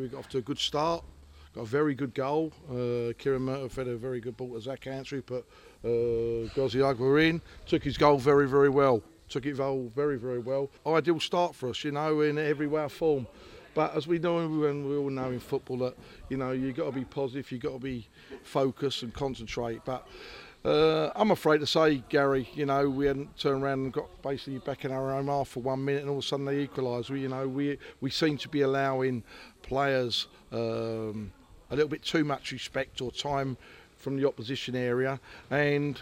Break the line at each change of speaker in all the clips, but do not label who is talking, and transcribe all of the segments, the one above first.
We got off to a good start. Got a very good goal. Kieran Murtaugh had a very good ball to Zach Answery, but Goziagua in. Took his goal very, very well. Took it very, very well. Ideal start for us, in every way of form. But as we know, and we all know in football that, you've got to be positive, you've got to be focused and concentrate. But I'm afraid to say, Gary, we hadn't turned around and got basically back in our own half for 1 minute, and all of a sudden they equalised. We seem to be allowing players a little bit too much respect or time from the opposition area, and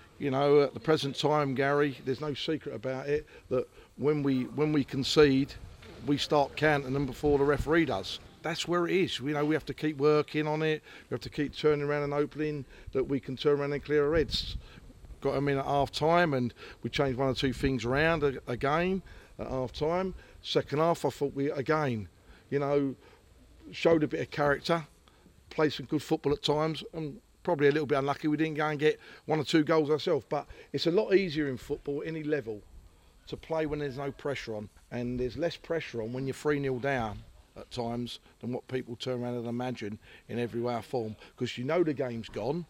at the present time, Gary, there's no secret about it that when we concede, we start counting them before the referee does. That's where it is. We have to keep working on it. We have to keep turning around and opening that we can turn around and clear our heads. Got them in at half time, and we changed one or two things around again at half time. Second half, I thought we again, showed a bit of character, played some good football at times, and probably a little bit unlucky we didn't go and get 1 or 2 goals ourselves. But it's a lot easier in football at any level to play when there's no pressure on, and there's less pressure on when you're 3-0 down at times than what people turn around and imagine in every way or form, because the game's gone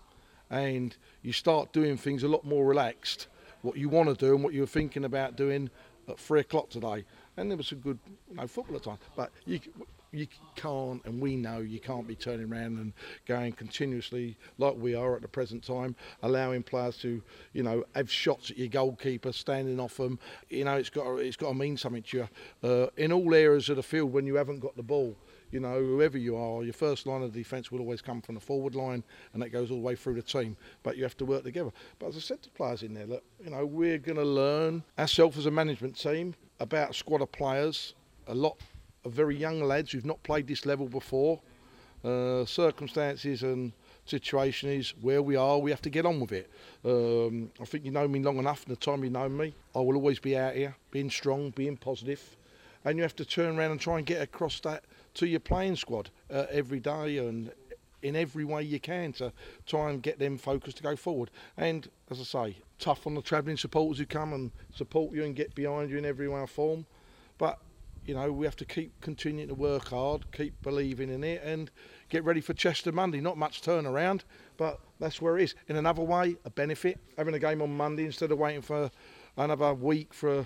and you start doing things a lot more relaxed, what you want to do and what you were thinking about doing at 3 o'clock today. And there was some good football at times, but you can't, and we know you can't be turning around and going continuously like we are at the present time, allowing players to, have shots at your goalkeeper, standing off them. It's got to mean something to you in all areas of the field when you haven't got the ball. Whoever you are, your first line of defence will always come from the forward line, and that goes all the way through the team. But you have to work together. But as I said to players in there, look, we're going to learn ourselves as a management team about a squad of players, a lot of very young lads who've not played this level before. Circumstances and situation is where we are. We have to get on with it. I think you know me long enough, and the time you know me, I will always be out here, being strong, being positive, and you have to turn around and try and get across that to your playing squad every day and in every way you can to try and get them focused to go forward. And as I say, tough on the travelling supporters who come and support you and get behind you in every way or form. But we have to keep continuing to work hard, keep believing in it, and get ready for Chester Monday. Not much turnaround, but that's where it is. In another way, a benefit, having a game on Monday instead of waiting for another week for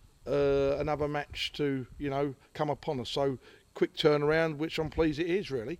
another match to, come upon us. So quick turnaround, which I'm pleased it is, really.